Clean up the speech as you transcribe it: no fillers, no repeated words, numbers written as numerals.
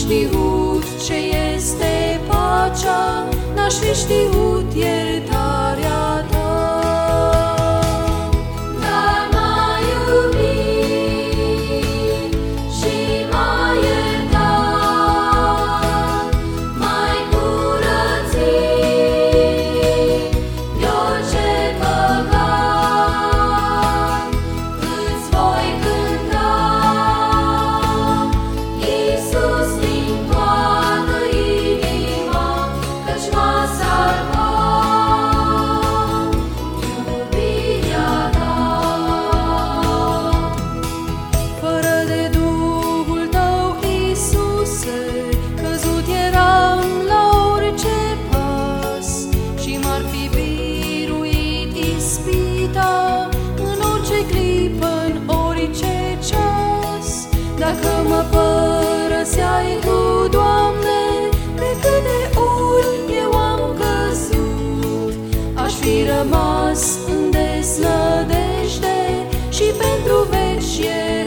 știut ce este pacea, n-aș fi știut iertarea ta. Dar m-ai iubit și m-ai iertat, m-ai curățit de orice păcat. Îți voi cânta, Iisus, din toată inima, căci m-a salvat iubirea ta. Fără de Duhul tău, Iisuse, căzut eram la orice pas și m-ar fi biruit ispita în orice clipă, în orice ceas. Dacă mă părăseai tu, Doamne, de câte ori eu am căzut, aș fi rămas în deznădejde și pentru veci